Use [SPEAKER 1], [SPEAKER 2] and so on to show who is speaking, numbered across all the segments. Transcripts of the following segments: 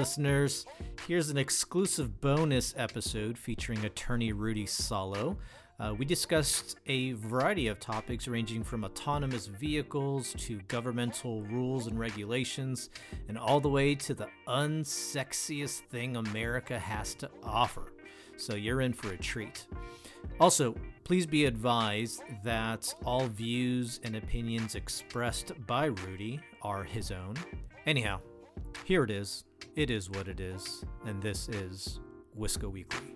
[SPEAKER 1] listeners. Here's an exclusive bonus episode featuring attorney Rudy Salo. We discussed a variety of topics ranging from autonomous vehicles to governmental rules and regulations, and all the way to the unsexiest thing America has to offer. So you're in for a treat. Also, please be advised that all views and opinions expressed by Rudy are his own. Anyhow, here it is. It is what it is, and this is Wisco Weekly.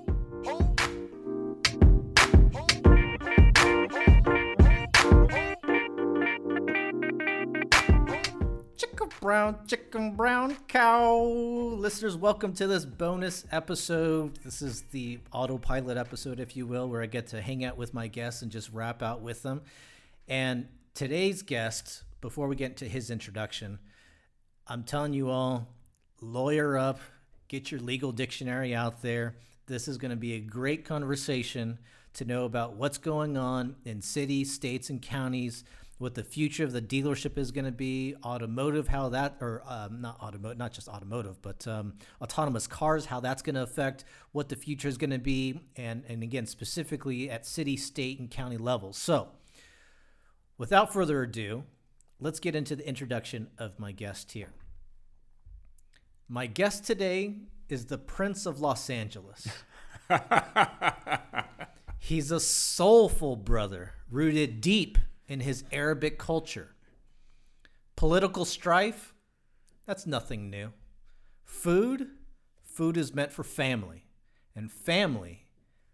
[SPEAKER 1] Chicken brown cow. Listeners, welcome to this bonus episode. This is the autopilot episode, if you will, where I get to hang out with my guests and just rap out with them. And today's guest, before we get into his introduction, I'm telling you all, lawyer up, get your legal dictionary out there. This is going to be a great conversation to know about what's going on in cities, states, and counties, what the future of the dealership is going to be, automotive, how that, or not just automotive, but autonomous cars, how that's going to affect what the future is going to be, and again, specifically at city, state, and county levels. So, without further ado, let's get into the introduction of my guest here. My guest today is the Prince of Los Angeles. He's a soulful brother, rooted deep in his Arabic culture. Political strife, that's nothing new. Food is meant for family. And family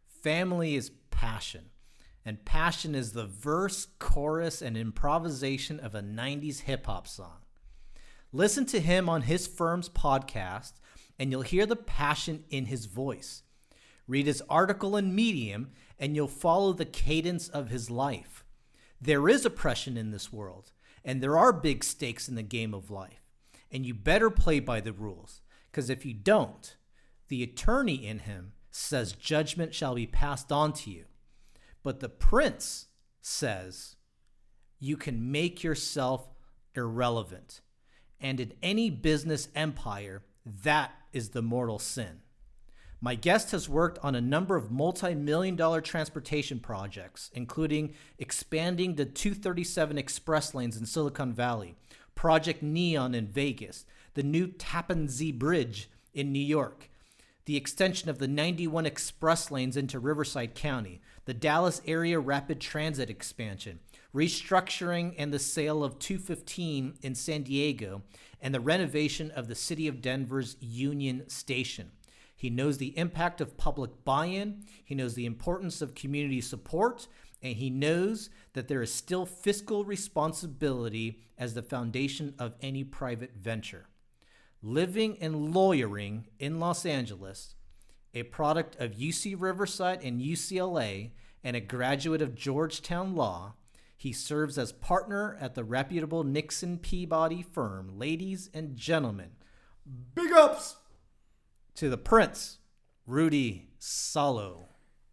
[SPEAKER 1] is passion. And passion is the verse, chorus, and improvisation of a 90s hip-hop song. Listen to him on his firm's podcast, and you'll hear the passion in his voice. Read his article in Medium, and you'll follow the cadence of his life. There is oppression in this world, and there are big stakes in the game of life. And you better play by the rules, because if you don't, the attorney in him says judgment shall be passed on to you. But the prince says you can make yourself irrelevant. And in any business empire, that is the mortal sin. My guest has worked on a number of multi-million-dollar transportation projects, including expanding the 237 express lanes in Silicon Valley, Project Neon in Vegas, the new Tappan Zee Bridge in New York, the extension of the 91 express lanes into Riverside County, the Dallas area rapid transit expansion, restructuring and the sale of 215 in San Diego, and the renovation of the city of Denver's Union Station. He knows the impact of public buy-in, he knows the importance of community support, and he knows that there is still fiscal responsibility as the foundation of any private venture. Living and lawyering in Los Angeles, a product of UC Riverside and UCLA, and a graduate of Georgetown Law, he serves as partner at the reputable Nixon Peabody firm. Ladies and gentlemen, big ups to the Prince, Rudy Salo.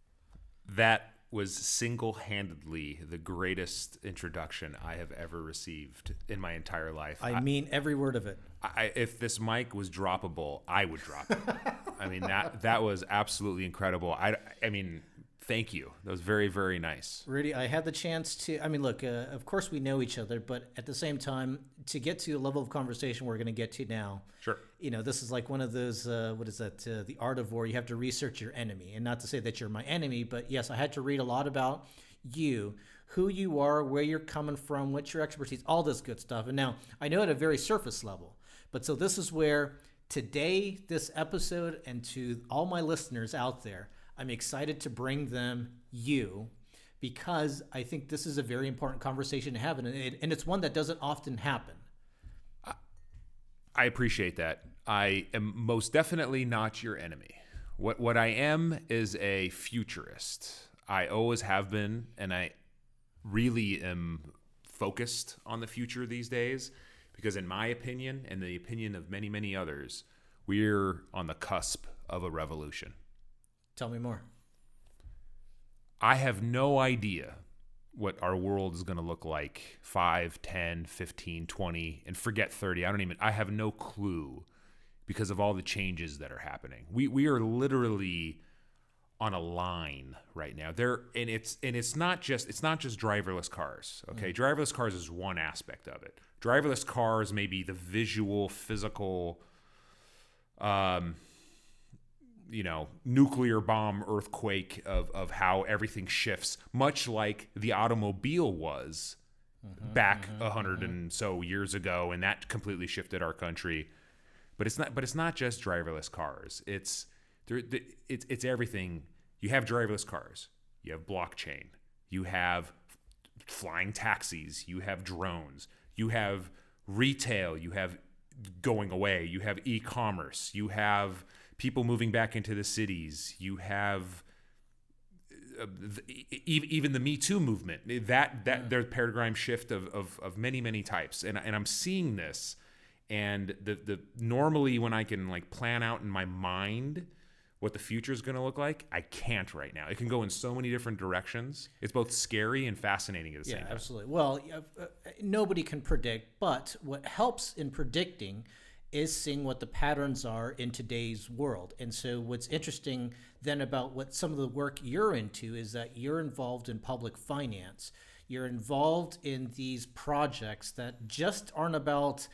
[SPEAKER 2] That was single-handedly the greatest introduction I have ever received in my entire life.
[SPEAKER 1] I mean every word of it.
[SPEAKER 2] If this mic was droppable, I would drop it. I mean, that was absolutely incredible. I mean, thank you. That was very, very nice.
[SPEAKER 1] Rudy, I had the chance to, look, of course we know each other, but at the same time, to get to the level of conversation we're going to get to now,
[SPEAKER 2] sure.
[SPEAKER 1] This is like one of those, The Art of War. You have to research your enemy. And not to say that you're my enemy, but yes, I had to read a lot about you, who you are, where you're coming from, what's your expertise, all this good stuff. And now, I know at a very surface level, but so this is where today, this episode, and to all my listeners out there, I'm excited to bring them you, because I think this is a very important conversation to have, and it's one that doesn't often happen.
[SPEAKER 2] I appreciate that. I am most definitely not your enemy. What I am is a futurist. I always have been, and I really am focused on the future these days, because in my opinion, and the opinion of many, many others, we're on the cusp of a revolution.
[SPEAKER 1] Tell me more.
[SPEAKER 2] I have no idea what our world is going to look like 5, 10, 15, 20, and forget 30. I have no clue. because of all the changes that are happening. We are literally on a line right now. It's not just driverless cars. Okay, driverless cars is one aspect of it. Driverless cars may be the visual, physical, nuclear bomb earthquake of how everything shifts, much like the automobile was back 100 and so years ago, and that completely shifted our country. But it's not just driverless cars. It's everything. You have driverless cars. You have blockchain. You have flying taxis. You have drones. You have retail. You have going away. You have e-commerce. You have people moving back into the cities. You have even the Me Too movement. There's paradigm shift of many types. And I'm seeing this. And the normally when I can like plan out in my mind what the future is going to look like, I can't right now. It can go in so many different directions. It's both scary and fascinating at the same time.
[SPEAKER 1] Yeah, absolutely. Well, nobody can predict, but what helps in predicting is seeing what the patterns are in today's world. And so what's interesting then about what some of the work you're into is that you're involved in public finance. You're involved in these projects that just aren't about,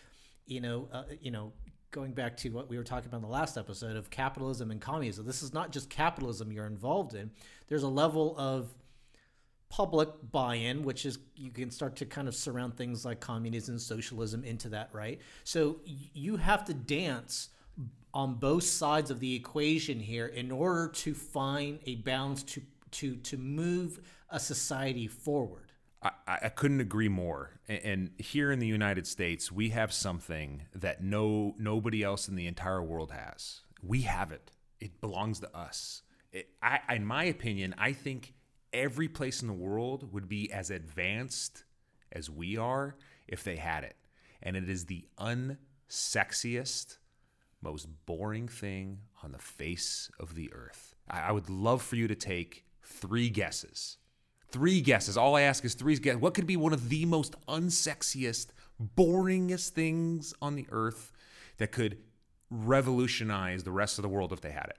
[SPEAKER 1] going back to what we were talking about in the last episode of capitalism and communism. This is not just capitalism you're involved in. There's a level of public buy-in, which is you can start to kind of surround things like communism, socialism into that, right? So you have to dance on both sides of the equation here in order to find a balance to move a society forward.
[SPEAKER 2] I couldn't agree more. And here in the United States, we have something that nobody else in the entire world has. We have it. It belongs to us. In my opinion, I think every place in the world would be as advanced as we are if they had it. And it is the unsexiest, most boring thing on the face of the earth. I would love for you to take 3 guesses. 3 guesses. All I ask is 3 guesses. What could be one of the most unsexiest, boringest things on the earth that could revolutionize the rest of the world if they had it?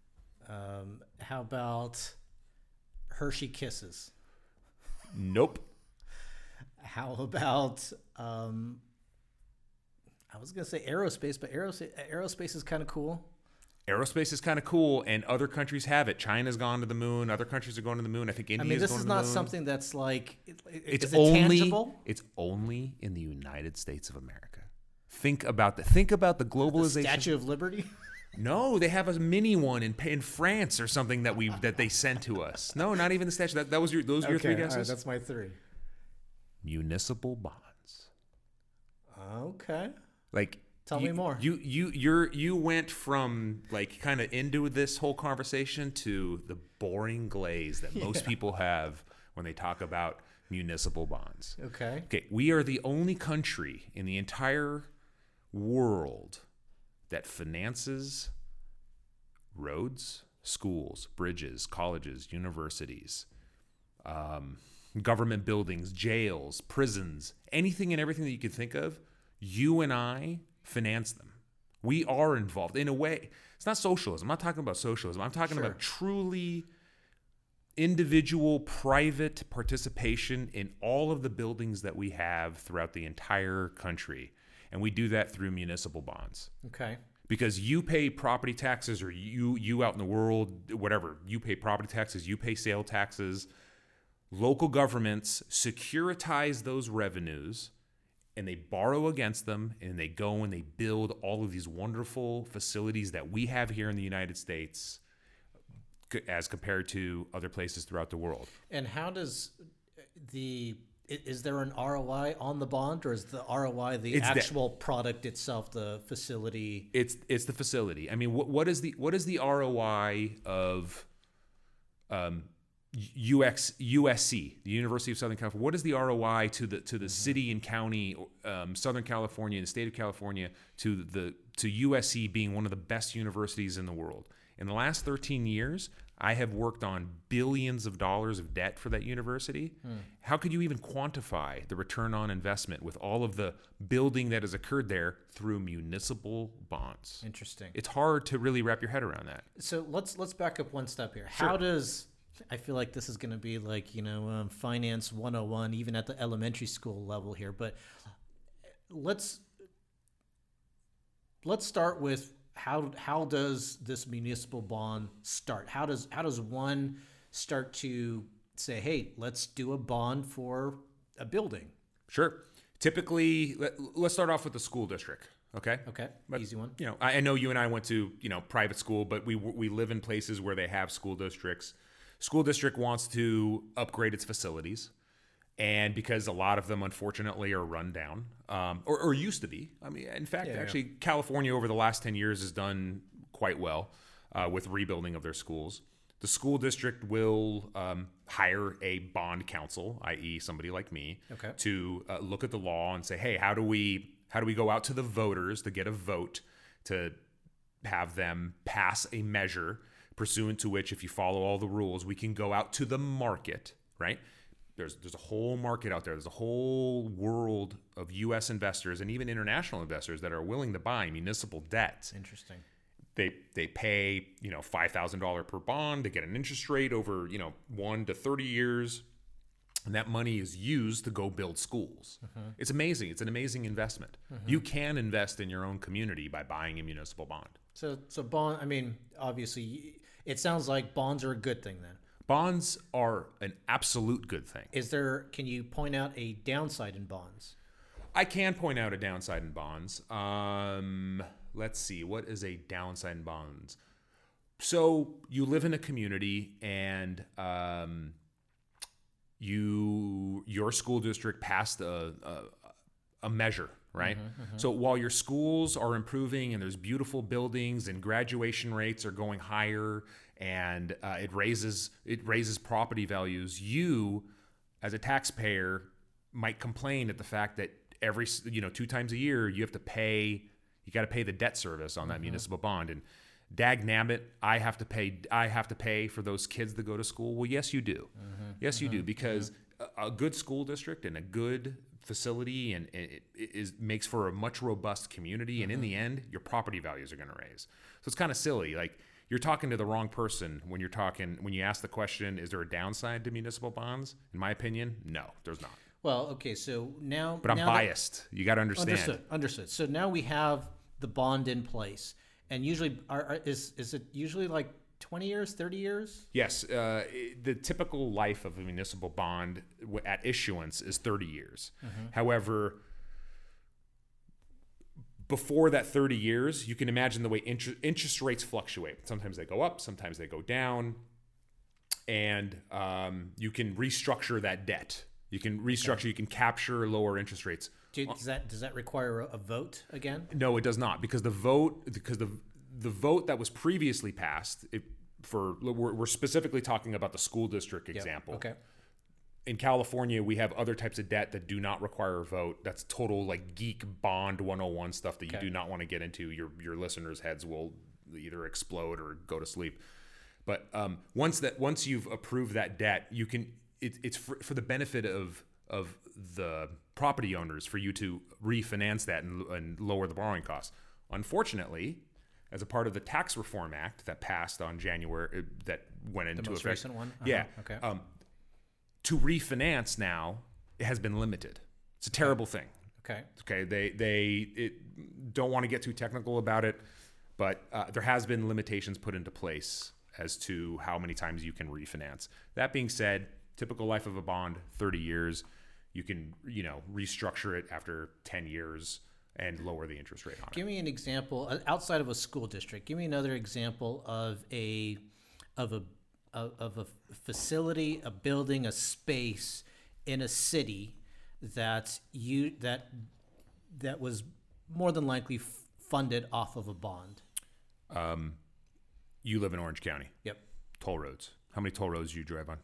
[SPEAKER 1] How about Hershey Kisses?
[SPEAKER 2] Nope.
[SPEAKER 1] How about I was gonna say aerospace, but aerospace is kind of cool.
[SPEAKER 2] Aerospace is kind of cool, and other countries have it. China's gone to the moon. Other countries are going to the moon. I think India's going to the moon.
[SPEAKER 1] This is not something that's like,
[SPEAKER 2] it's
[SPEAKER 1] is it tangible?
[SPEAKER 2] It's only in the United States of America. Think about the globalization.
[SPEAKER 1] The Statue of Liberty?
[SPEAKER 2] No, they have a mini one in France or something that they sent to us. No, not even the statue. Those were your 3 guesses?
[SPEAKER 1] All right, that's my 3.
[SPEAKER 2] Municipal bonds.
[SPEAKER 1] Okay.
[SPEAKER 2] Like,
[SPEAKER 1] tell me more.
[SPEAKER 2] You went from like kind of into this whole conversation to the boring glaze that most people have when they talk about municipal bonds.
[SPEAKER 1] Okay.
[SPEAKER 2] We are the only country in the entire world that finances roads, schools, bridges, colleges, universities, government buildings, jails, prisons, anything and everything that you could think of. You and I finance them. We are involved in a way. It's not socialism. I'm not talking about socialism. I'm talking about truly individual, private participation in all of the buildings that we have throughout the entire country. And we do that through municipal bonds.
[SPEAKER 1] Okay.
[SPEAKER 2] Because you pay property taxes, or you out in the world, whatever, you pay property taxes, you pay sale taxes. Local governments securitize those revenues, and they borrow against them, and they go and they build all of these wonderful facilities that we have here in the United States as compared to other places throughout the world.
[SPEAKER 1] And how does is there an ROI on the bond, or is the ROI the actual product itself, the facility?
[SPEAKER 2] It's the facility. I mean, what is the ROI of USC, the University of Southern California? What is the ROI to the city and county, Southern California, and the state of California, to USC being one of the best universities in the world? In the last 13 years, I have worked on billions of dollars of debt for that university. How could you even quantify the return on investment with all of the building that has occurred there through municipal bonds?
[SPEAKER 1] Interesting.
[SPEAKER 2] It's hard to really wrap your head around that.
[SPEAKER 1] So let's back up one step here.
[SPEAKER 2] Sure.
[SPEAKER 1] How does I feel like this is going to be like finance 101 even at the elementary school level here, but let's start with how does this municipal bond start? How does one start to say, hey, let's do a bond for a building?
[SPEAKER 2] Sure. Typically, let's start off with the school district. Okay.
[SPEAKER 1] Okay.
[SPEAKER 2] But,
[SPEAKER 1] easy one.
[SPEAKER 2] I know you and I went to private school, but we live in places where they have school districts. School district wants to upgrade its facilities, and because a lot of them unfortunately are run down, or used to be. I mean, in fact, California over the last 10 years has done quite well with rebuilding of their schools. The school district will hire a bond counsel, i.e., somebody like me, to look at the law and say, hey, how do we go out to the voters to get a vote to have them pass a measure pursuant to which, if you follow all the rules, we can go out to the market, right? There's a whole market out there. There's a whole world of U.S. investors and even international investors that are willing to buy municipal debt.
[SPEAKER 1] Interesting.
[SPEAKER 2] They pay $5,000 per bond to get an interest rate over 1 to 30 years, and that money is used to go build schools. It's amazing. It's an amazing investment. You can invest in your own community by buying a municipal bond.
[SPEAKER 1] So bond. I mean, obviously, it sounds like bonds are a good thing then.
[SPEAKER 2] Bonds are an absolute good thing.
[SPEAKER 1] Can you point out a downside in bonds?
[SPEAKER 2] I can point out a downside in bonds. Let's see. What is a downside in bonds? So you live in a community and your school district passed a measure, right? So while your schools are improving and there's beautiful buildings and graduation rates are going higher and it raises property values, you as a taxpayer might complain at the fact that every 2 times a year you got to pay the debt service on that municipal bond, and dag nabbit, I have to pay for those kids that go to school. Well, yes you do. Yes you do, because a good school district and a good facility and it makes for a much robust community, and in the end your property values are going to raise. So it's kind of silly. Like, you're talking to the wrong person when you ask the question, is there a downside to municipal bonds? In my opinion, no, there's not.
[SPEAKER 1] Well, okay, so now...
[SPEAKER 2] But I'm biased. You got to understand.
[SPEAKER 1] Understood. So now we have the bond in place. And usually, is it usually like 20 years, 30 years?
[SPEAKER 2] Yes. The typical life of a municipal bond at issuance is 30 years. However, before that 30 years, you can imagine the way interest rates fluctuate. Sometimes they go up, sometimes they go down. And you can restructure that debt. You can restructure, you can capture lower interest rates.
[SPEAKER 1] Does that require a vote again?
[SPEAKER 2] No, it does not, because the vote that was previously passed, we're specifically talking about the school district example.
[SPEAKER 1] Okay.
[SPEAKER 2] In California, we have other types of debt that do not require a vote. That's total like geek bond 101 stuff that you do not want to get into. Your listeners' heads will either explode or go to sleep. But once you've approved that debt, you can. It's for the benefit of the property owners for you to refinance that and lower the borrowing costs. Unfortunately, as a part of the Tax Reform Act that passed on January, that went into effect.
[SPEAKER 1] The most recent one?
[SPEAKER 2] Yeah.
[SPEAKER 1] Okay.
[SPEAKER 2] To refinance now, it has been limited. It's a terrible thing. Okay. They don't want to get too technical about it, but there has been limitations put into place as to how many times you can refinance. That being said, typical life of a bond, 30 years. You can, restructure it after 10 years and lower the interest rate on it.
[SPEAKER 1] Give me an example outside of a school district. Give me another example of a facility, a building, a space in a city that was more than likely funded off of a bond.
[SPEAKER 2] You live in Orange County.
[SPEAKER 1] Yep.
[SPEAKER 2] Toll roads. How many toll roads do you drive on?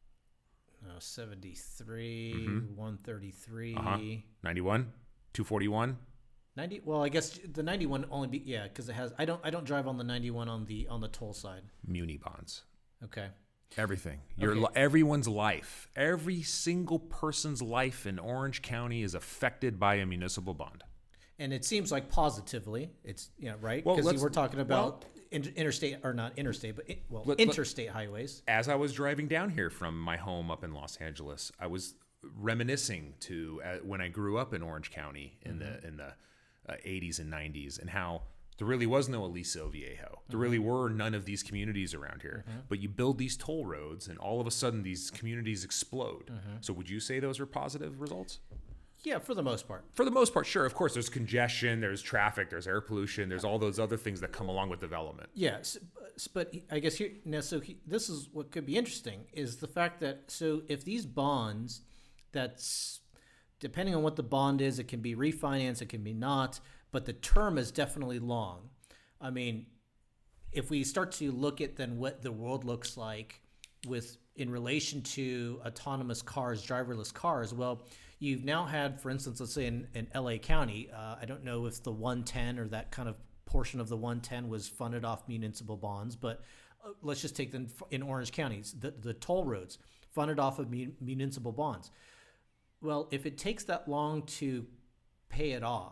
[SPEAKER 1] 73, 133.
[SPEAKER 2] 91, 241.
[SPEAKER 1] 90. Well, I guess the 91 only because it has. I don't drive on the 91 on the toll side.
[SPEAKER 2] Muni bonds.
[SPEAKER 1] Okay.
[SPEAKER 2] Everything.
[SPEAKER 1] Okay.
[SPEAKER 2] Everyone's life. Every single person's life in Orange County is affected by a municipal bond.
[SPEAKER 1] And it seems like positively, it's, right?
[SPEAKER 2] Well,
[SPEAKER 1] Because
[SPEAKER 2] let's-
[SPEAKER 1] we're talking about interstate, or not interstate, but interstate highways.
[SPEAKER 2] As I was driving down here from my home up in Los Angeles, I was reminiscing to when I grew up in Orange County in the 80s and 90s, and how there really was no Aliso Viejo. There really were none of these communities around here. But you build these toll roads, and all of a sudden these communities explode. So would you say those are positive results?
[SPEAKER 1] Yeah, for the most part.
[SPEAKER 2] For the most part, sure. Of course, there's congestion, there's traffic, there's air pollution, there's all those other things that come along with development.
[SPEAKER 1] Yes, but I guess here now. So this is what could be interesting is the fact that if these bonds, that's depending on what the bond is, it can be refinanced, it can be not, but the term is definitely long. I mean, if we start to look at then what the world looks like in relation to autonomous cars, driverless cars, well, you've now had, for instance, let's say in LA County, I don't know if the 110 or that kind of portion of the 110 was funded off municipal bonds, but let's just take them in Orange County, the toll roads funded off of municipal bonds. Well, if it takes that long to pay it off,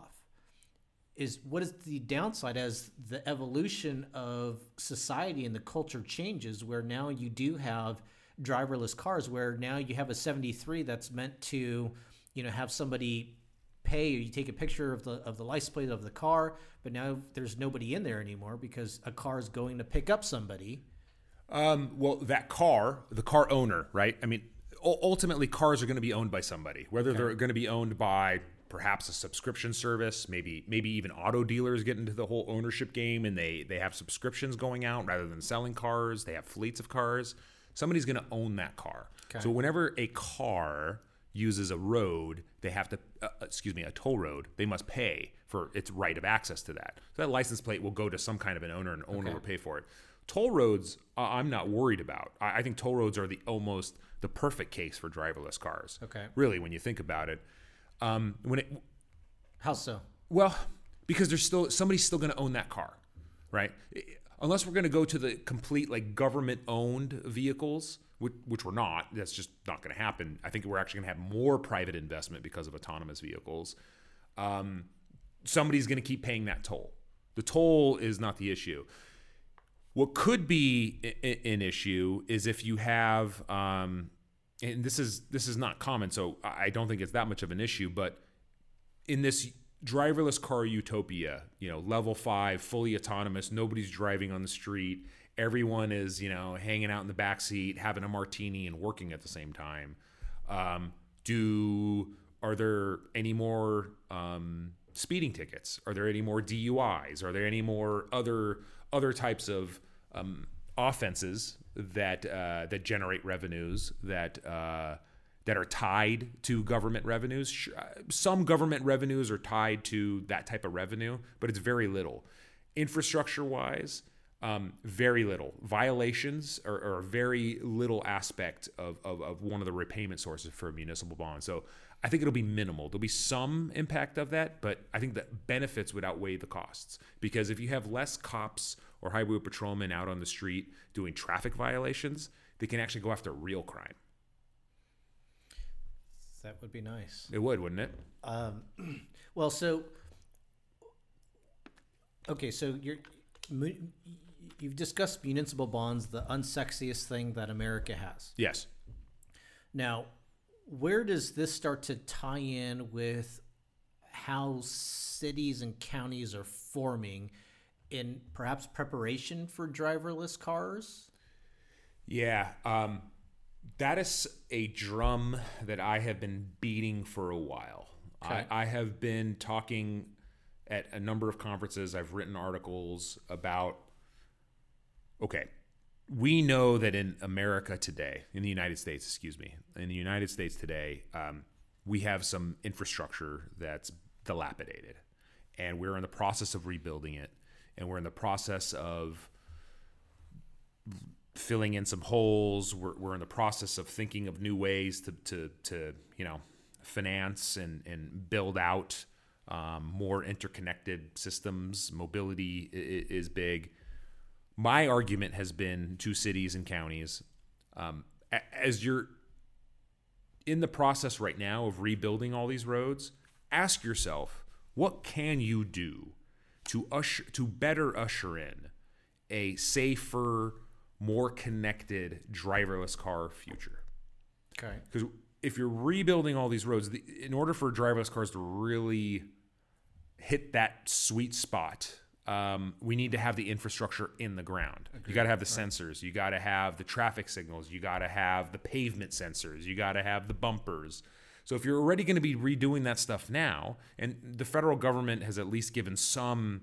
[SPEAKER 1] what is the downside as the evolution of society and the culture changes, where now you do have driverless cars, where now you have a 73 that's meant to, have somebody pay, or you take a picture of the license plate of the car, but now there's nobody in there anymore because a car is going to pick up somebody.
[SPEAKER 2] Well, the car owner, right? I mean, ultimately cars are going to be owned by somebody, whether they're going to be owned by perhaps a subscription service, maybe even auto dealers get into the whole ownership game, and they have subscriptions going out rather than selling cars. They have fleets of cars. Somebody's going to own that car. Okay. So whenever a car uses a road, they have to, a toll road, they must pay for its right of access to that. So that license plate will go to some kind of an owner, and owner will pay for it. Toll roads, I'm not worried about. I think toll roads are almost the perfect case for driverless cars.
[SPEAKER 1] Okay.
[SPEAKER 2] Really, when you think about it.
[SPEAKER 1] How so?
[SPEAKER 2] Well, because somebody's still going to own that car, right? Unless we're going to go to the complete government-owned vehicles, which we're not. That's just not going to happen. I think we're actually going to have more private investment because of autonomous vehicles. Somebody's going to keep paying that toll. The toll is not the issue. What could be an issue is if you have, and this is not common, so I don't think it's that much of an issue, but in this driverless car utopia, level 5, fully autonomous, nobody's driving on the street, everyone is, hanging out in the backseat, having a martini and working at the same time. Are there any more speeding tickets? Are there any more DUIs? Are there any more other types of offenses that generate revenues that are tied to government revenues? Some government revenues are tied to that type of revenue, but it's very little. Infrastructure-wise, very little. Violations are a very little aspect of one of the repayment sources for a municipal bond. So I think it'll be minimal. There'll be some impact of that, but I think the benefits would outweigh the costs. Because if you have less cops or highway patrolmen out on the street doing traffic violations, they can actually go after real crime.
[SPEAKER 1] That would be nice.
[SPEAKER 2] It would, wouldn't it?
[SPEAKER 1] Well, so you've discussed municipal bonds, the unsexiest thing that America has.
[SPEAKER 2] Yes.
[SPEAKER 1] Now, where does this start to tie in with how cities and counties are forming in perhaps preparation for driverless cars?
[SPEAKER 2] Yeah. That is a drum that I have been beating for a while. Okay. I have been talking at a number of conferences. I've written articles about, we know that in America today, in the United States today, we have some infrastructure that's dilapidated, and we're in the process of rebuilding it, and we're in the process of filling in some holes. We're in the process of thinking of new ways to finance and build out more interconnected systems. Mobility is big. my argument has been to cities and counties, as you're in the process right now of rebuilding all these roads, ask yourself, what can you do to better usher in a safer, more connected driverless car future?
[SPEAKER 1] Okay.
[SPEAKER 2] Because if you're rebuilding all these roads, in order for driverless cars to really hit that sweet spot, we need to have the infrastructure in the ground. Agreed. You got to have the sensors. You got to have the traffic signals. You got to have the pavement sensors. You got to have the bumpers. So if you're already going to be redoing that stuff now, and the federal government has at least given some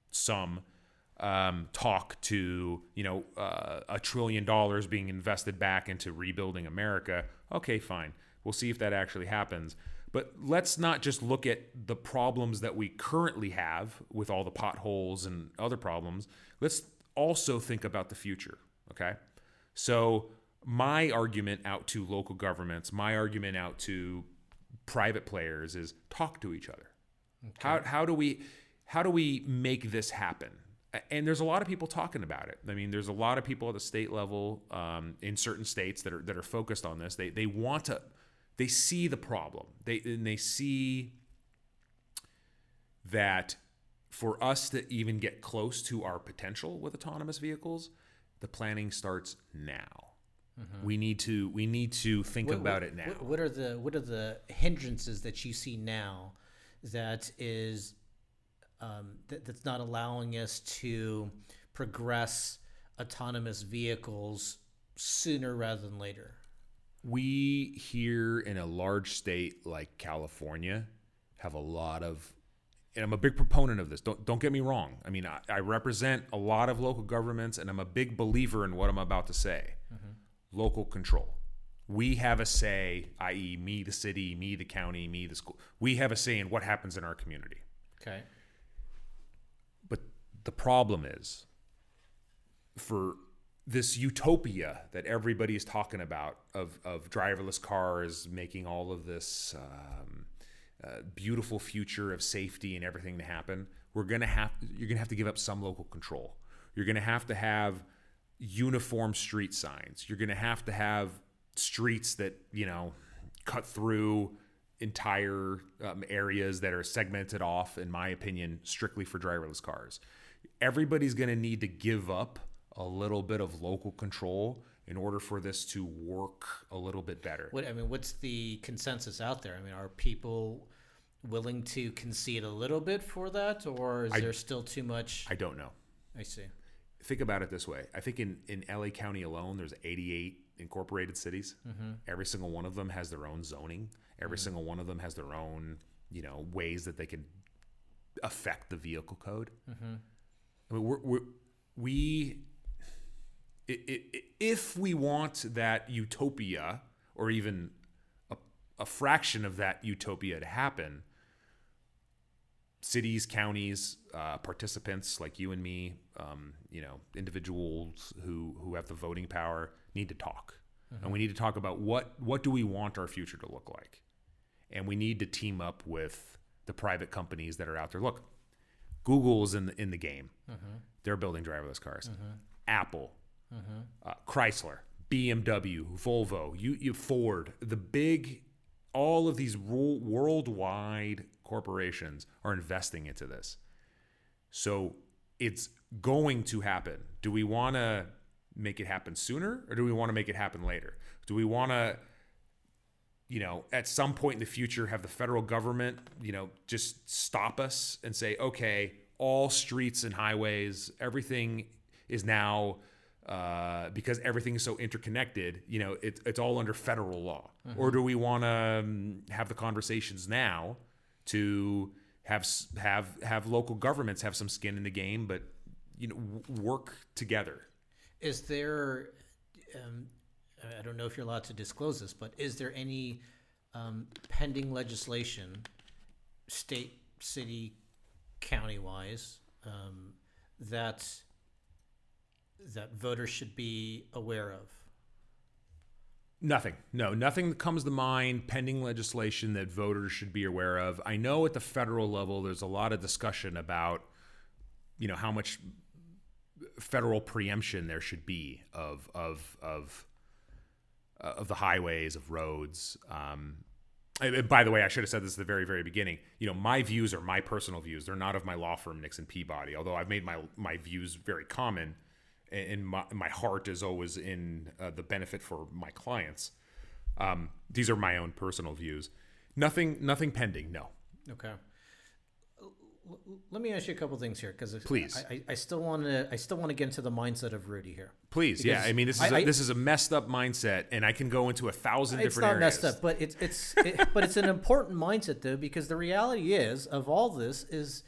[SPEAKER 2] talk to, $1 trillion being invested back into rebuilding America. Okay, fine. We'll see if that actually happens. But let's not just look at the problems that we currently have with all the potholes and other problems. Let's also think about the future, okay? So my argument out to local governments, my argument out to private players is talk to each other. Okay. How do we make this happen? And there's a lot of people talking about it. I mean, there's a lot of people at the state level in certain states that are focused on this. They want to. They see the problem. They see that for us to even get close to our potential with autonomous vehicles, the planning starts now. Mm-hmm. We need to think about it now.
[SPEAKER 1] What are the hindrances that you see now that is that's not allowing us to progress autonomous vehicles sooner rather than later?
[SPEAKER 2] We here in a large state like California have a lot of, and I'm a big proponent of this. Don't get me wrong. I mean, I represent a lot of local governments, and I'm a big believer in what I'm about to say. Mm-hmm. Local control. We have a say, i.e., me, the city, me, the county, me, the school. We have a say in what happens in our community.
[SPEAKER 1] Okay.
[SPEAKER 2] But the problem is, for this utopia that everybody is talking about of driverless cars making all of this beautiful future of safety and everything to happen, you're gonna have to give up some local control. You're gonna have to have uniform street signs. You're gonna have to have streets that cut through entire areas that are segmented off, in my opinion, strictly for driverless cars. Everybody's gonna need to give up a little bit of local control in order for this to work a little bit better.
[SPEAKER 1] What's the consensus out there? I mean, are people willing to concede a little bit for that, or is there still too much?
[SPEAKER 2] I don't know.
[SPEAKER 1] I see.
[SPEAKER 2] Think about it this way. I think in LA County alone, there's 88 incorporated cities. Mm-hmm. Every single one of them has their own zoning. Every mm-hmm. single one of them has their own, ways that they can affect the vehicle code. Mm-hmm. I mean, if we want that utopia, or even a fraction of that utopia to happen, cities, counties, participants like you and me, individuals who have the voting power need to talk. Mm-hmm. And we need to talk about what do we want our future to look like. And we need to team up with the private companies that are out there. Look, Google's in the game. Mm-hmm. They're building driverless cars. Mm-hmm. Apple, mm-hmm. Chrysler, BMW, Volvo, you Ford, all of these worldwide corporations are investing into this. So it's going to happen. Do we want to make it happen sooner, or do we want to make it happen later? Do we want to, at some point in the future, have the federal government, just stop us and say, okay, all streets and highways, everything is now, because everything is so interconnected, it's all under federal law? Mm-hmm. Or do we want to have the conversations now to have local governments have some skin in the game, but work together?
[SPEAKER 1] Is there, I don't know if you're allowed to disclose this, but is there any pending legislation, state, city, county-wise, that voters should be aware of?
[SPEAKER 2] Nothing. No, nothing comes to mind pending legislation that voters should be aware of. I know at the federal level, there's a lot of discussion about, how much federal preemption there should be of the highways, of roads. And by the way, I should have said this at the very, very beginning. My views are my personal views. They're not of my law firm, Nixon Peabody, although I've made my views very common, and my heart is always in the benefit for my clients. These are my own personal views. Nothing pending, no.
[SPEAKER 1] Okay. Let me ask you a couple things here, because
[SPEAKER 2] Please.
[SPEAKER 1] I still want to get into the mindset of Rudy here.
[SPEAKER 2] Please,
[SPEAKER 1] Because
[SPEAKER 2] yeah. I mean, this is a messed up mindset, and I can go into 1,000 different areas.
[SPEAKER 1] It's not messed up, but but it's an important mindset though, because the reality is of all this is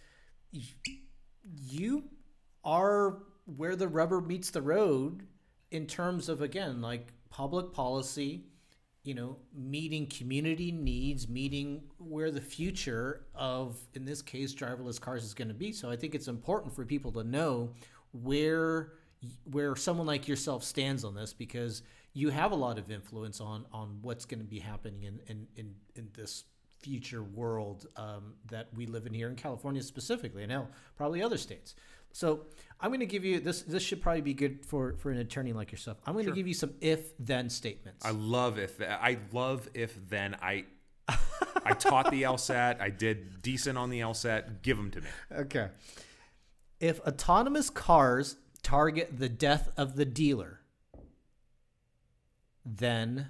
[SPEAKER 1] you are where the rubber meets the road in terms of, again, like public policy, meeting community needs, meeting where the future of, in this case, driverless cars is going to be. So I think it's important for people to know where someone like yourself stands on this, because you have a lot of influence on what's going to be happening in this future world that we live in here in California specifically, and hell, probably other states. So I'm going to give you this. This should probably be good for an attorney like yourself. I'm going to give you some if-then statements.
[SPEAKER 2] I love if-then. I taught the LSAT. I did decent on the LSAT. Give them to me.
[SPEAKER 1] Okay. If autonomous cars target the death of the dealer, then...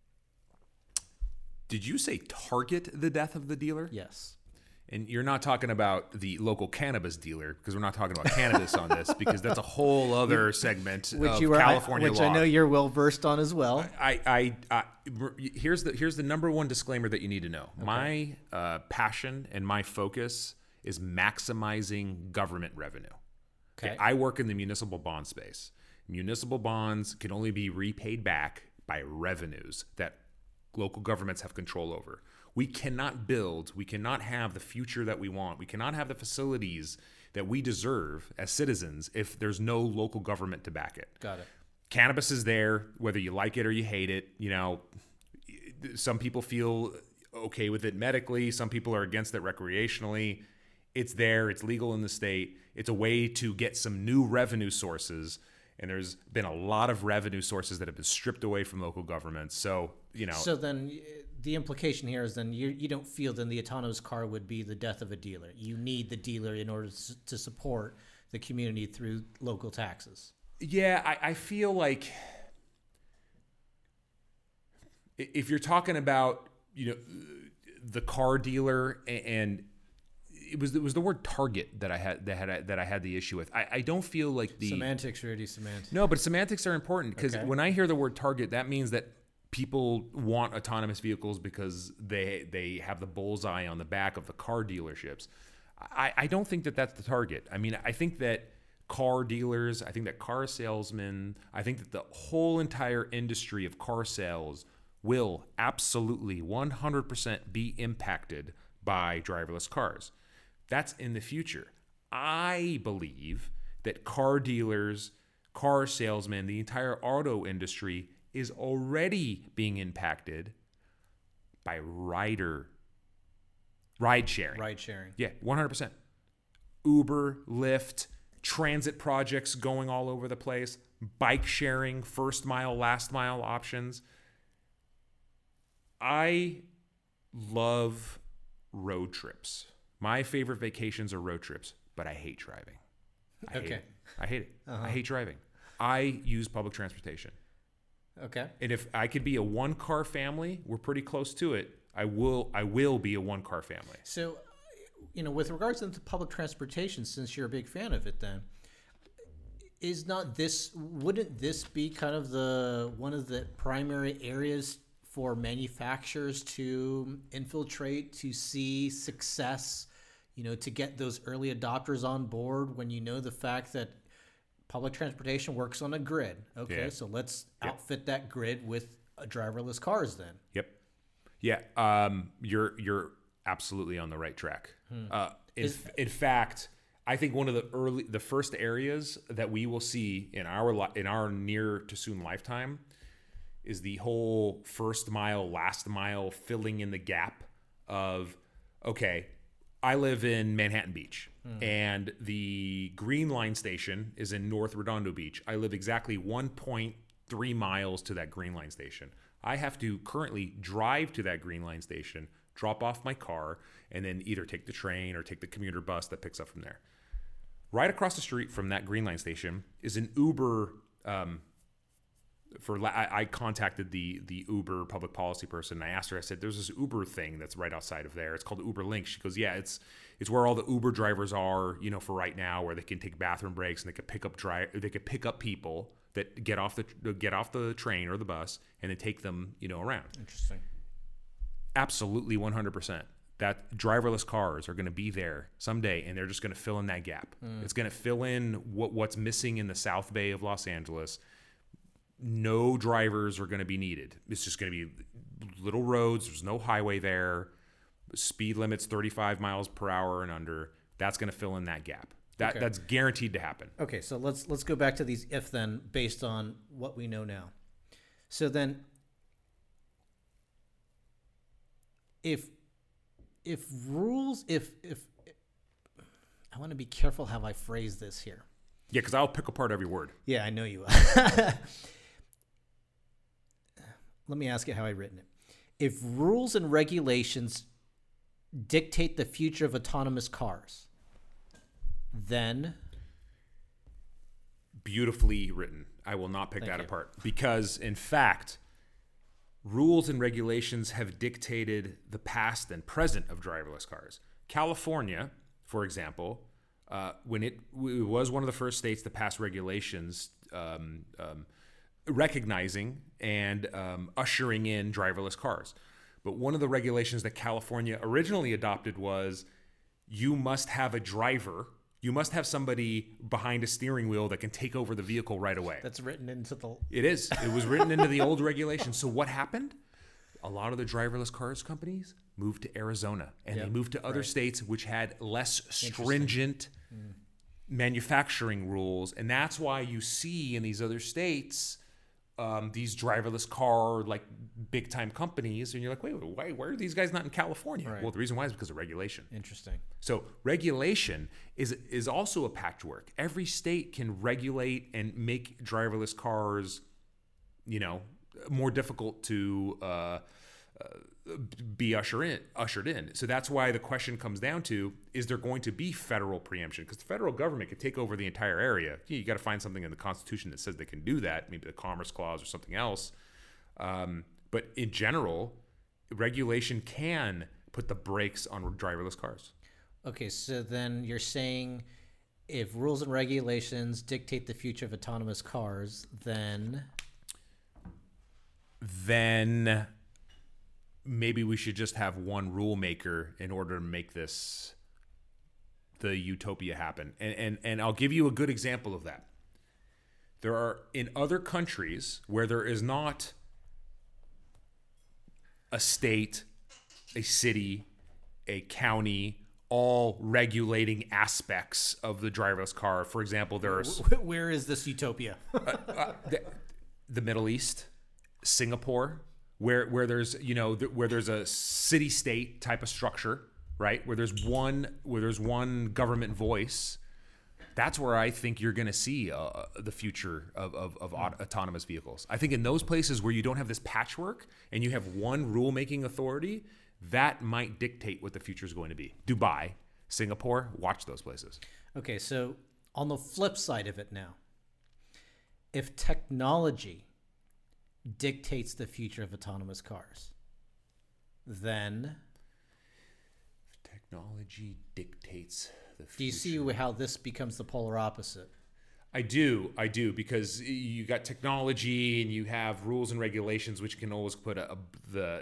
[SPEAKER 2] Did you say target the death of the dealer?
[SPEAKER 1] Yes.
[SPEAKER 2] And you're not talking about the local cannabis dealer, because we're not talking about cannabis on this, because that's a whole other segment of California law.
[SPEAKER 1] Which I know you're well versed on as well.
[SPEAKER 2] Here's the number one disclaimer that you need to know. Okay. My passion and my focus is maximizing government revenue. Okay. I work in the municipal bond space. Municipal bonds can only be repaid back by revenues that local governments have control over. We cannot have the future that we want. We cannot have the facilities that we deserve as citizens if there's no local government to back it.
[SPEAKER 1] Got it.
[SPEAKER 2] Cannabis is there, whether you like it or you hate it. Some people feel okay with it medically. Some people are against it recreationally. It's there. It's legal in the state. It's a way to get some new revenue sources. And there's been a lot of revenue sources that have been stripped away from local governments. So, So then the implication here is then you don't feel then the autonomous car would be the death of a dealer. You need the dealer in order to support the community through local taxes. Yeah, I feel like if you're talking about, the car dealer, and it was the word target that I had the issue with. I don't feel like the semantics, Rudy, semantics. No, but semantics are important, because when I hear the word target, that means that people want autonomous vehicles because they have the bullseye on the back of the car dealerships. I don't think that that's the target. I mean, I think that car dealers, I think that car salesmen, I think that the whole entire industry of car sales will absolutely 100% be impacted by driverless cars. That's in the future. I believe that car dealers, car salesmen, the entire auto industry is already being impacted by ride sharing. Ride sharing. Yeah, 100%. Uber, Lyft, transit projects going all over the place, bike sharing, first mile, last mile options. I love road trips. My favorite vacations are road trips, but I hate driving. I hate it. I hate driving. I use public transportation. Okay. And if I could be a one-car family, we're pretty close to it. I will be a one-car family. So, with regards to public transportation, since you're a big fan of it, then wouldn't this be kind of one of the primary areas for manufacturers to infiltrate, to see success, to get those early adopters on board, when the fact that public transportation works on a grid? Okay, yeah. So let's outfit that grid with driverless cars then. Yep. Yeah. You're absolutely on the right track. In fact, I think one of the first areas that we will see in our near to soon lifetime is the whole first mile, last mile, filling in the gap of, okay, I live in Manhattan Beach, and the Green Line station is in North Redondo Beach. I live exactly 1.3 miles to that Green Line station. I have to currently drive to that Green Line station, drop off my car, and then either take the train or take the commuter bus that picks up from there. Right across the street from that Green Line station is an Uber. I contacted the Uber public policy person. And I asked her. I said, "There's this Uber thing that's right outside of there. It's called Uber Link." She goes, "Yeah, it's where all the Uber drivers are, for right now, where they can take bathroom breaks and they could pick up people that get off the train or the bus and then take them, around."
[SPEAKER 1] Interesting.
[SPEAKER 2] Absolutely, 100%. That driverless cars are going to be there someday, and they're just going to fill in that gap. It's going to fill in what's missing in the South Bay of Los Angeles. No drivers are going to be needed. It's just going to be little roads. There's no highway there. Speed limits 35 miles per hour and under. That's going to fill in that gap. That's guaranteed to happen.
[SPEAKER 1] Okay, so let's go back to these if then based on what we know now. So then if I want to be careful how I phrase this here.
[SPEAKER 2] Yeah, because I'll pick apart every word.
[SPEAKER 1] Yeah, I know you will. Let me ask you how I written it. If rules and regulations dictate the future of autonomous cars, then...
[SPEAKER 2] Beautifully written. I will not pick
[SPEAKER 1] Thank
[SPEAKER 2] that
[SPEAKER 1] you.
[SPEAKER 2] apart. Because, in fact, rules and regulations have dictated the past and present of driverless cars. California, for example, when it was one of the first states to pass regulations recognizing and ushering in driverless cars. But one of the regulations that California originally adopted was you must have a driver. You must have somebody behind a steering wheel that can take over the vehicle right away.
[SPEAKER 1] That's written into the...
[SPEAKER 2] It is. It was written into the old regulations. So what happened? A lot of the driverless cars companies moved to Arizona, and they moved to other states which had less stringent manufacturing rules. And that's why you see in these other states these driverless car, like big time companies. And you're like, wait, why are these guys not in California?
[SPEAKER 1] Right.
[SPEAKER 2] Well, the reason why is because of regulation.
[SPEAKER 1] Interesting.
[SPEAKER 2] So regulation is also a patchwork. Every state can regulate and make driverless cars, more difficult to be ushered in. So that's why the question comes down to, is there going to be federal preemption? Because the federal government could take over the entire area. You got to find something in the Constitution that says they can do that, maybe the Commerce Clause or something else. But in general, regulation can put the brakes on driverless cars.
[SPEAKER 1] Okay, so then you're saying if rules and regulations dictate the future of autonomous cars, then
[SPEAKER 2] maybe we should just have one rule maker in order to make the utopia happen. And I'll give you a good example of that. There are, in other countries where there is not a state, a city, a county, all regulating aspects of the driverless car. For example, there's
[SPEAKER 1] where is this utopia?
[SPEAKER 2] the Middle East, Singapore, where there's where there's a city state type of structure, right? Where there's one government voice. That's where I think you're going to see the future of autonomous vehicles. I think in those places where you don't have this patchwork and you have one rule-making authority, that might dictate what the future is going to be. Dubai, Singapore, watch those places.
[SPEAKER 1] Okay, so on the flip side of it now, if technology dictates the future of autonomous cars, then...
[SPEAKER 2] Technology dictates the future.
[SPEAKER 1] Do you see how this becomes the polar opposite?
[SPEAKER 2] I do, because you got technology and you have rules and regulations which can always put the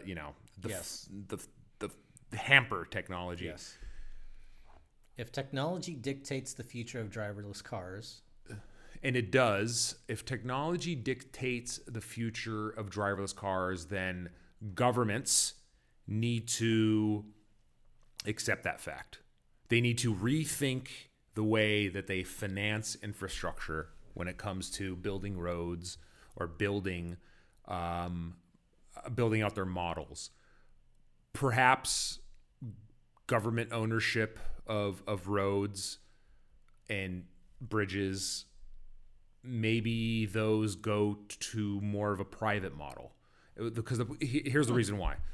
[SPEAKER 2] hamper technology.
[SPEAKER 1] Yes. If technology dictates the future of driverless cars,
[SPEAKER 2] and it does, if technology dictates the future of driverless cars, then governments need to accept that fact. They need to rethink the way that they finance infrastructure when it comes to building roads or building out their models. Perhaps government ownership of roads and bridges, maybe those go to more of a private model. Because here's the reason why.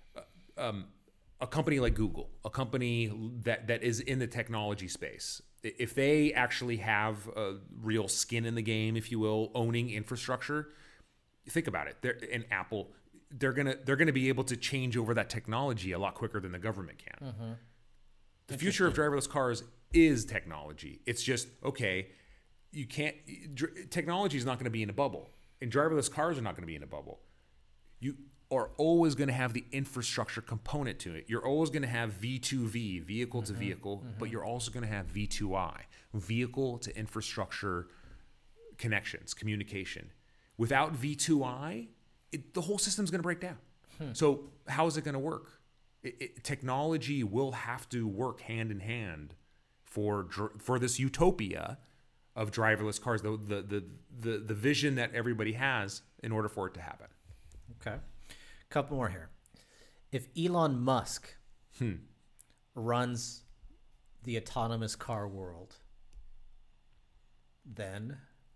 [SPEAKER 2] A company like Google, a company that is in the technology space, if they actually have a real skin in the game, if you will, owning infrastructure, think about it. In Apple, they're gonna be able to change over that technology a lot quicker than the government can.
[SPEAKER 1] Mm-hmm.
[SPEAKER 2] The future of driverless cars is technology. It's just, okay, you can't. Technology is not going to be in a bubble, and driverless cars are not going to be in a bubble. You are always going to have the infrastructure component to it. You're always going to have V2V, vehicle to vehicle, but you're also going to have V2I, vehicle to infrastructure connections, communication. Without V2I, the whole system's going to break down. So how is it going to work? Technology will have to work hand in hand for this utopia of driverless cars, the vision that everybody has, in order for it to happen.
[SPEAKER 1] Okay. Couple more here. If Elon Musk runs the autonomous car world, then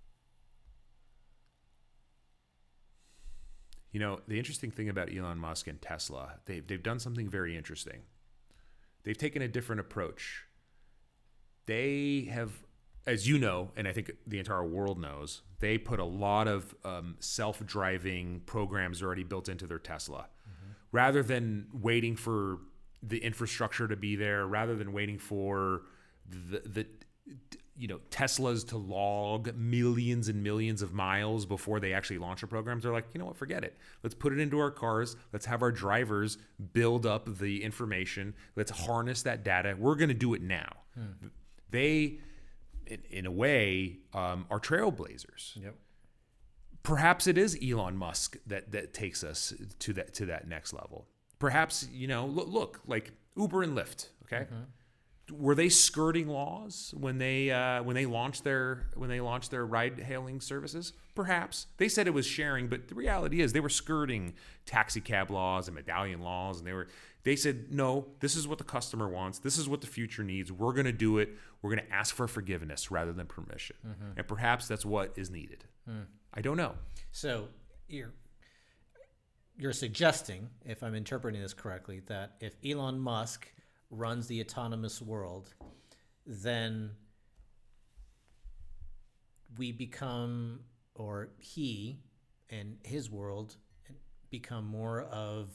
[SPEAKER 2] the interesting thing about Elon Musk and Tesla, they've done something very interesting. They've taken a different approach. They have, as you know, and I think the entire world knows, they put a lot of self-driving programs already built into their Tesla. Rather than waiting for the infrastructure to be there, rather than waiting for the Teslas to log millions and millions of miles before they actually launch a program, they're like, you know what, forget it. Let's put it into our cars. Let's have our drivers build up the information. Let's harness that data. We're going to do it now. They, in a way, are trailblazers.
[SPEAKER 1] Yep.
[SPEAKER 2] Perhaps it is Elon Musk that takes us to that next level. Perhaps, look like Uber and Lyft, okay? Were they skirting laws when they launched their ride-hailing services? Perhaps. They said it was sharing, but the reality is they were skirting taxi cab laws and medallion laws, and they said, no, this is what the customer wants. This is what the future needs. We're going to do it. We're going to ask for forgiveness rather than permission. And perhaps that's what is needed. I don't know.
[SPEAKER 1] So you're suggesting, if I'm interpreting this correctly, that if Elon Musk runs the autonomous world, then we become, or he and his world become more of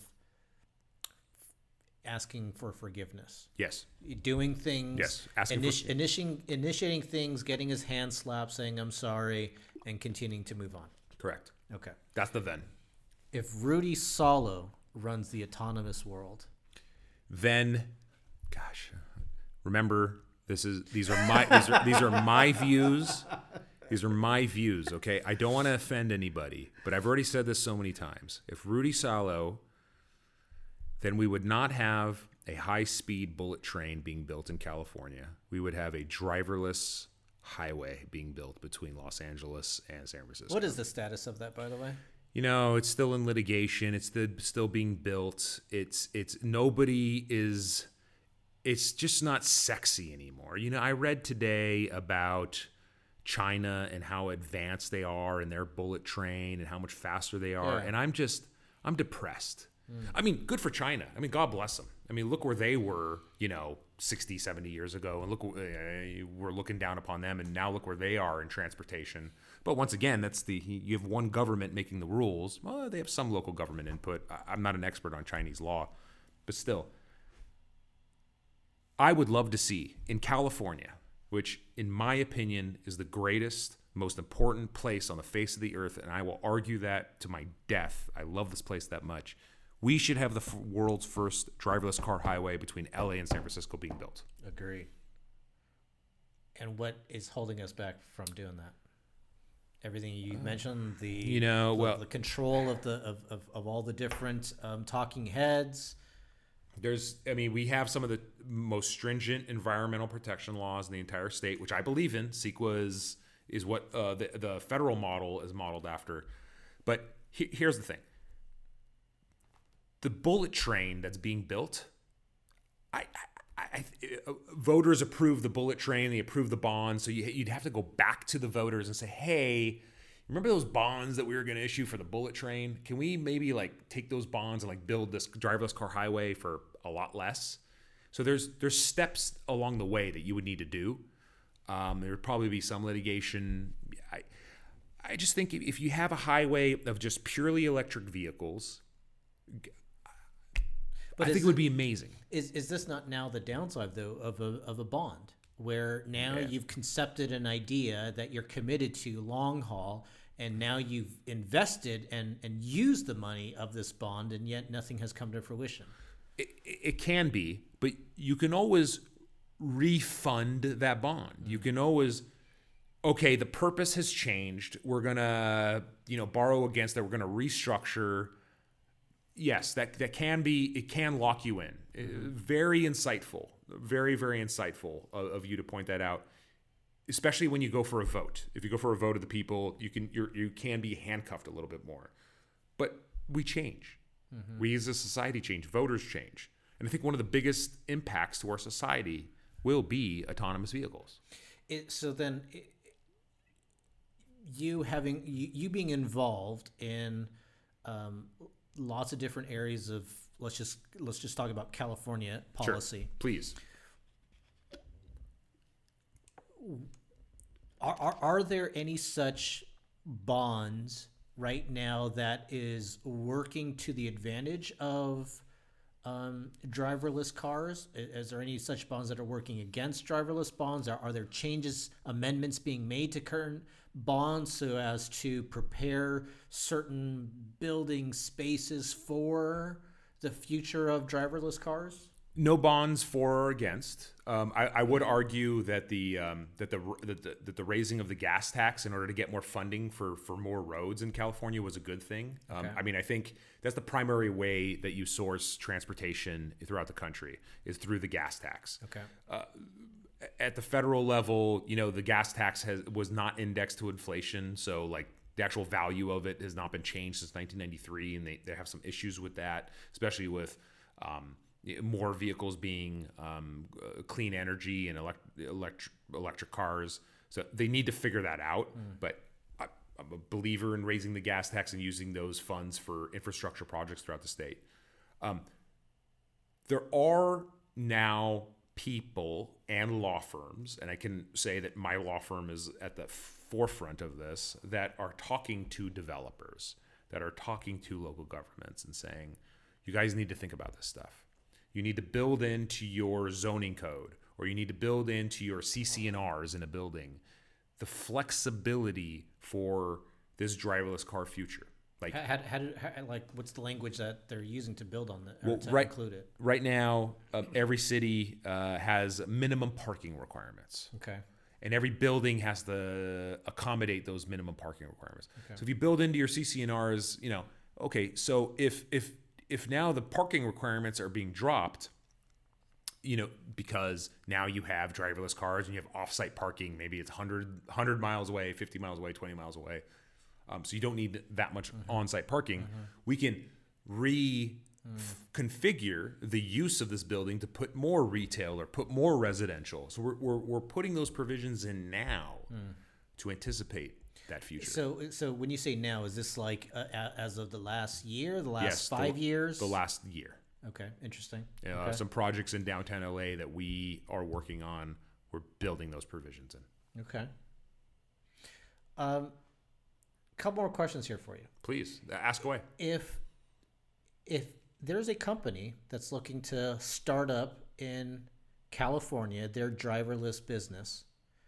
[SPEAKER 1] asking for forgiveness.
[SPEAKER 2] Yes.
[SPEAKER 1] Doing things.
[SPEAKER 2] Yes.
[SPEAKER 1] Initiating things, getting his hand slapped, saying I'm sorry, and continuing to move on.
[SPEAKER 2] Correct.
[SPEAKER 1] Okay.
[SPEAKER 2] That's the then.
[SPEAKER 1] If Rudy Salo runs the autonomous world,
[SPEAKER 2] then, gosh, remember, these are my views. These are my views, okay? I don't want to offend anybody, but I've already said this so many times. If Rudy Salo, then we would not have a high-speed bullet train being built in California. We would have a driverless highway being built between Los Angeles and San Francisco.
[SPEAKER 1] what is the status of that, by the way?
[SPEAKER 2] It's still in litigation. It's still being built. It's just not sexy anymore. I read today about China and how advanced they are in their bullet train and how much faster they are.
[SPEAKER 1] Yeah.
[SPEAKER 2] And I'm depressed. I mean, good for China. I mean, God bless them. I mean, look where they were, 60, 70 years ago. And look, we're looking down upon them. And now look where they are in transportation. But once again, you have one government making the rules. Well, they have some local government input. I'm not an expert on Chinese law, but still. I would love to see in California, which in my opinion is the greatest, most important place on the face of the earth, and I will argue that to my death. I love this place that much. We should have the world's first driverless car highway between LA and San Francisco being built.
[SPEAKER 1] Agree. And what is holding us back from doing that? Everything you mentioned, the control of all the different talking heads.
[SPEAKER 2] We have some of the most stringent environmental protection laws in the entire state, which I believe in. CEQA is what the federal model is modeled after. But here's the thing. The bullet train that's being built, Voters approve the bullet train, they approve the bonds, so you'd have to go back to the voters and say, hey, remember those bonds that we were going to issue for the bullet train? Can we maybe like take those bonds and like build this driverless car highway for a lot less? So there's steps along the way that you would need to do. There would probably be some litigation. I just think if you have a highway of just purely electric vehicles, I think it would be amazing.
[SPEAKER 1] Is this not now the downside though of a bond, where now you've concepted an idea that you're committed to long haul, and now you've invested and used the money of this bond, and yet nothing has come to fruition?
[SPEAKER 2] It can be, but you can always refund that bond. You can always, okay, the purpose has changed. We're gonna, borrow against that. We're gonna restructure. Yes, that can be. It can lock you in. Very insightful. Very, very insightful of you to point that out. Especially when you go for a vote. If you go for a vote of the people, you can be handcuffed a little bit more. But we change. We as a society change. Voters change. And I think one of the biggest impacts to our society will be autonomous vehicles.
[SPEAKER 1] You being involved in lots of different areas of let's just talk about California policy.
[SPEAKER 2] Sure. Please.
[SPEAKER 1] Are there any such bonds right now that is working to the advantage of driverless cars? Is there any such bonds that are working against driverless bonds? Are there amendments being made to current bonds so as to prepare certain building spaces for the future of driverless cars?
[SPEAKER 2] No bonds for or against. I would argue that the raising of the gas tax in order to get more funding for more roads in California was a good thing.
[SPEAKER 1] Okay.
[SPEAKER 2] I think that's the primary way that you source transportation throughout the country is through the gas tax.
[SPEAKER 1] Okay.
[SPEAKER 2] At the federal level, the gas tax was not indexed to inflation, so like the actual value of it has not been changed since 1993, and they have some issues with that, especially with more vehicles being clean energy and electric cars. So they need to figure that out. But I'm a believer in raising the gas tax and using those funds for infrastructure projects throughout the state. There are now people and law firms, and I can say that my law firm is at the forefront of this, that are talking to developers, that are talking to local governments and saying, you guys need to think about this stuff. You need to build into your zoning code, or you need to build into your CC&Rs in a building the flexibility for this driverless car future. Like,
[SPEAKER 1] what's the language that they're using to build on that? Include it?
[SPEAKER 2] Right now, every city has minimum parking requirements.
[SPEAKER 1] Okay.
[SPEAKER 2] And every building has to accommodate those minimum parking requirements.
[SPEAKER 1] Okay.
[SPEAKER 2] So if you build into your CC&Rs, okay, so if now the parking requirements are being dropped, because now you have driverless cars and you have off-site parking, maybe it's 100 miles away, 50 miles away, 20 miles away. So you don't need that much on-site parking. We can reconfigure the use of this building to put more retail or put more residential. So we're putting those provisions in now to anticipate that future.
[SPEAKER 1] So when you say now, is this like as of the last year, the last 5 years?
[SPEAKER 2] The last year.
[SPEAKER 1] Okay, interesting.
[SPEAKER 2] Okay. Some projects in downtown LA that we are working on, we're building those provisions in.
[SPEAKER 1] Okay. Couple more questions here for you.
[SPEAKER 2] Please, ask away.
[SPEAKER 1] If there's a company that's looking to start up in California, their driverless business,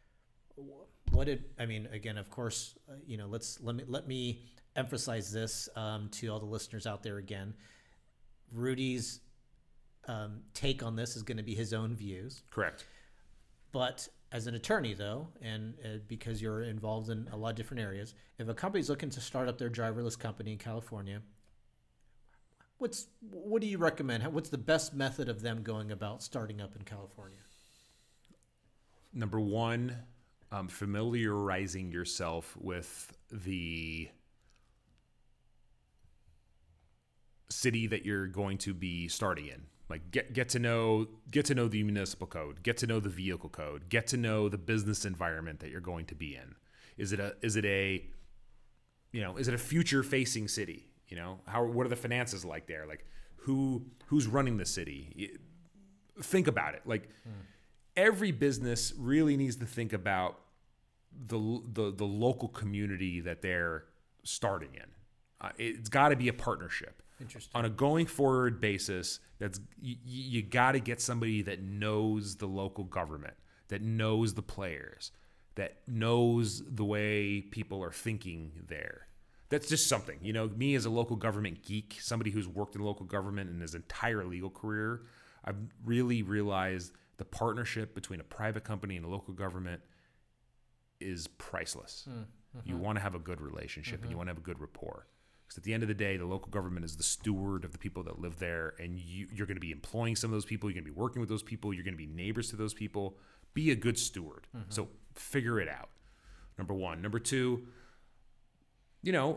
[SPEAKER 1] again, of course, let me emphasize this to all the listeners out there again. Rudy's take on this is going to be his own views.
[SPEAKER 2] Correct.
[SPEAKER 1] But as an attorney, though, and because you're involved in a lot of different areas, if a company's looking to start up their driverless company in California, what do you recommend? What's the best method of them going about starting up in California?
[SPEAKER 2] Number one, familiarizing yourself with the city that you're going to be starting in. Like get to know the municipal code, get to know the vehicle code, get to know the business environment that you're going to be in. Is it a future facing city? You know, what are the finances like there? Like who's running the city? Think about it. Like every business really needs to think about the local community that they're starting in. It's got to be a partnership.
[SPEAKER 1] Interesting.
[SPEAKER 2] On a going forward basis, that's you got to get somebody that knows the local government, that knows the players, that knows the way people are thinking there. That's just something. You know, me as a local government geek, somebody who's worked in local government in his entire legal career, I've really realized the partnership between a private company and a local government is priceless. You want to have a good relationship and you want to have a good rapport. Because at the end of the day, the local government is the steward of the people that live there, and you're going to be employing some of those people. You're going to be working with those people. You're going to be neighbors to those people. Be a good steward. So figure it out. Number one. Number two, you know,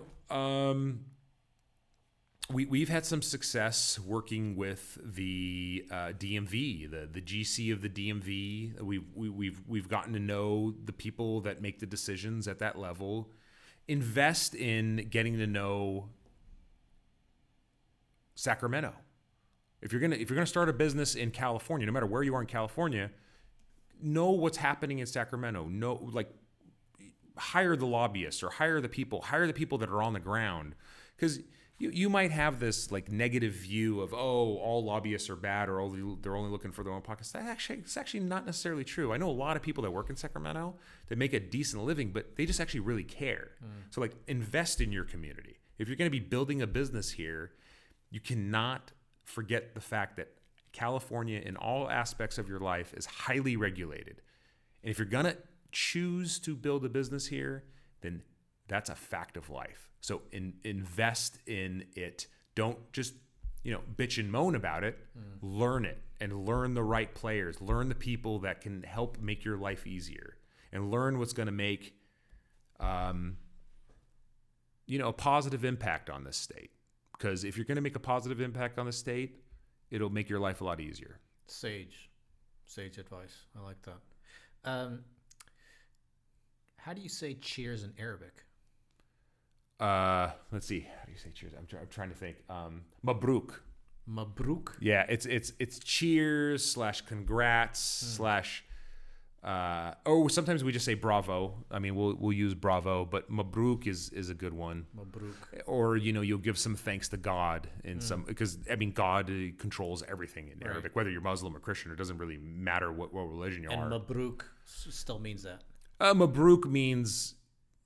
[SPEAKER 2] we've had some success working with the DMV, the GC of the DMV. We've gotten to know the people that make the decisions at that level. Invest in getting to know Sacramento. If you're gonna start a business in California, no matter where you are in California, know what's happening in Sacramento. Hire the lobbyists or hire the people that are on the ground, because you might have this like negative view of, oh, all lobbyists are bad, or they're only looking for their own pockets. It's actually not necessarily true. I know a lot of people that work in Sacramento that make a decent living, but they just actually really care. So like invest in your community. If you're going to be building a business here, you cannot forget the fact that California in all aspects of your life is highly regulated. And if you're going to choose to build a business here, then that's a fact of life. So invest in it. Don't just, bitch and moan about it. Learn it and learn the right players. Learn the people that can help make your life easier, and learn what's going to make, a positive impact on this state. Because if you're going to make a positive impact on the state, it'll make your life a lot easier.
[SPEAKER 1] Sage advice. I like that. How do you say cheers in Arabic?
[SPEAKER 2] Let's see. How do you say cheers? I'm trying to think. Mabruk.
[SPEAKER 1] Mabruk?
[SPEAKER 2] Yeah, it's cheers / congrats / sometimes we just say bravo. I mean, we'll use bravo, but mabruk is a good one.
[SPEAKER 1] Mabruk.
[SPEAKER 2] Or you'll give some thanks to God in some, because I mean God controls everything in Arabic, whether you're Muslim or Christian. It doesn't really matter what religion you are.
[SPEAKER 1] And mabruk still means that.
[SPEAKER 2] Mabruk means,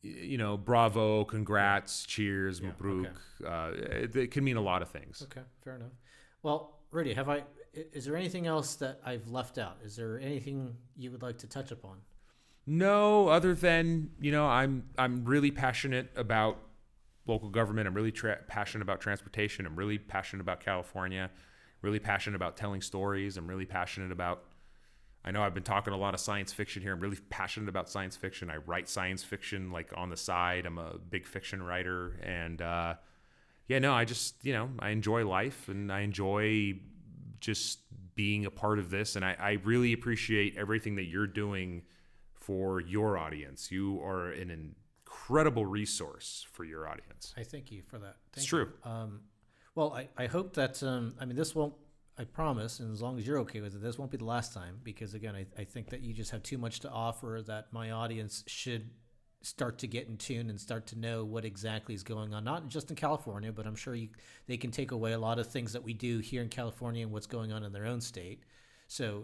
[SPEAKER 2] bravo, congrats, cheers,
[SPEAKER 1] Yeah,
[SPEAKER 2] mabruk. Okay. It can mean a lot of things.
[SPEAKER 1] Okay, fair enough. Well, Rudy, is there anything else that I've left out? Is there anything you would like to touch upon?
[SPEAKER 2] No, other than, I'm really passionate about local government. I'm really passionate about transportation. I'm really passionate about California. Really passionate about telling stories. I'm really passionate about, I know I've been talking a lot of science fiction here. I'm really passionate about science fiction. I write science fiction like on the side. I'm a big fiction writer. And I just, I enjoy life, and I enjoy just being a part of this. And I really appreciate everything that you're doing for your audience. You are an incredible resource for your audience.
[SPEAKER 1] I thank you for that.
[SPEAKER 2] It's true.
[SPEAKER 1] Well, I hope that, this won't, I promise, and as long as you're okay with it, this won't be the last time, because again, I think that you just have too much to offer, that my audience should start to get in tune and start to know what exactly is going on, not just in California, but I'm sure they can take away a lot of things that we do here in California and what's going on in their own state. So,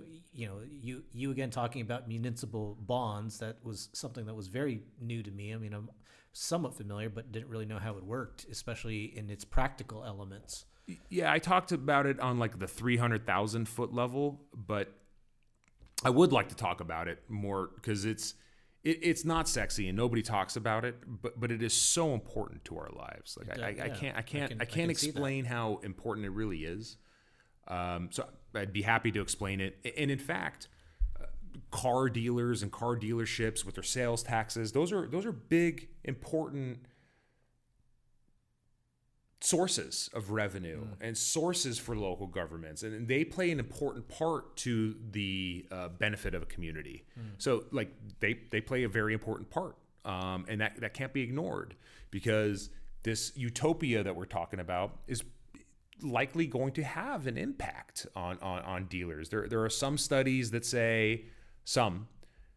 [SPEAKER 1] you again talking about municipal bonds, that was something that was very new to me. I mean, I'm somewhat familiar, but didn't really know how it worked, especially in its practical elements.
[SPEAKER 2] Yeah, I talked about it on like the 300,000 foot level, but I would like to talk about it more, because it's not sexy and nobody talks about it, but it is so important to our lives. Like I can't explain how important it really is. So I'd be happy to explain it. And in fact, car dealers and car dealerships with their sales taxes, those are big, important sources of revenue and sources for local governments, and they play an important part to the benefit of a community. So like they play a very important part, and that can't be ignored, because this utopia that we're talking about is likely going to have an impact on dealers. There are some studies that say some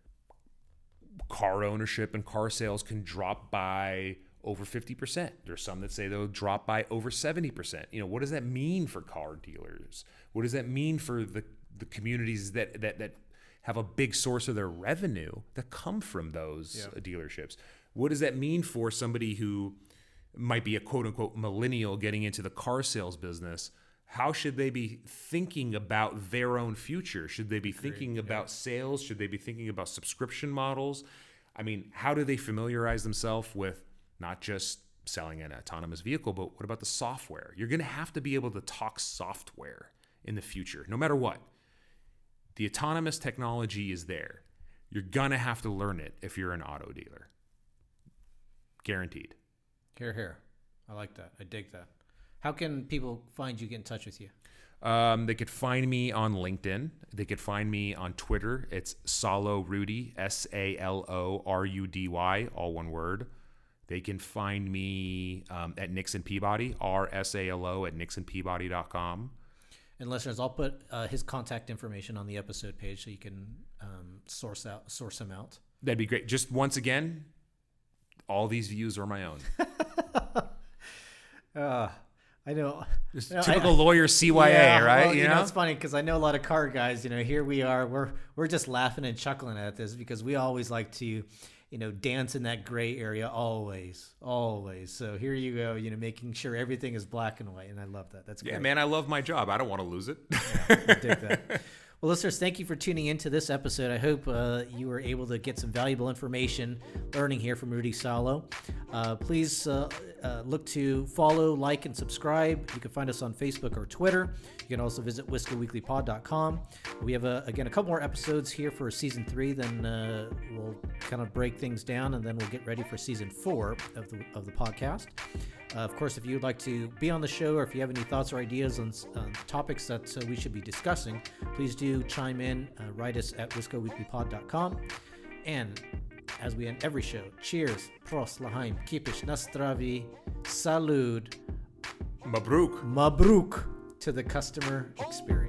[SPEAKER 2] car ownership and car sales can drop by over 50%. There's some that say they'll drop by over 70%. You know, what does that mean for car dealers? What does that mean for the communities that have a big source of their revenue that come from those dealerships? What does that mean for somebody who might be a quote unquote millennial getting into the car sales business? How should they be thinking about their own future? Should they be thinking about sales? Should they be thinking about subscription models? I mean, how do they familiarize themselves with not just selling an autonomous vehicle, but what about the software? You're going to have to be able to talk software in the future, no matter what. The autonomous technology is there. You're going to have to learn it if you're an auto dealer. Guaranteed.
[SPEAKER 1] Hear, hear. I like that. I dig that. How can people find you, get in touch with you?
[SPEAKER 2] They could find me on LinkedIn. They could find me on Twitter. It's Salo Rudy, SALORUDY, all one word. They can find me at Nixon Peabody, RSALO at nixonpeabody.com.
[SPEAKER 1] And listeners, I'll put his contact information on the episode page so you can source him out.
[SPEAKER 2] That'd be great. Just once again, all these views are my own.
[SPEAKER 1] I know.
[SPEAKER 2] Just typical lawyer CYA, right?
[SPEAKER 1] Well,
[SPEAKER 2] you know,
[SPEAKER 1] it's funny because I know a lot of car guys. You know, here we are. We're just laughing and chuckling at this because we always like to, dance in that gray area always. So here you go, making sure everything is black and white, and I love that. That's great.
[SPEAKER 2] Yeah, man, I love my job. I don't want to lose it.
[SPEAKER 1] I dig that. Well, listeners, thank you for tuning into this episode. I hope you were able to get some valuable information, learning here from Rudy Salo. Please look to follow, like, and subscribe. You can find us on Facebook or Twitter. You can also visit WiscoWeeklyPod.com. We have, again, a couple more episodes here for Season 3. Then we'll kind of break things down, and then we'll get ready for Season 4 of the podcast. Of course, if you'd like to be on the show, or if you have any thoughts or ideas on topics that we should be discussing, please do chime in. Write us at WiscoWeeklyPod.com. And as we end every show, cheers, pros, lahaim, kipish, nastravi, salud,
[SPEAKER 2] Mabruk
[SPEAKER 1] mabruk to the customer experience.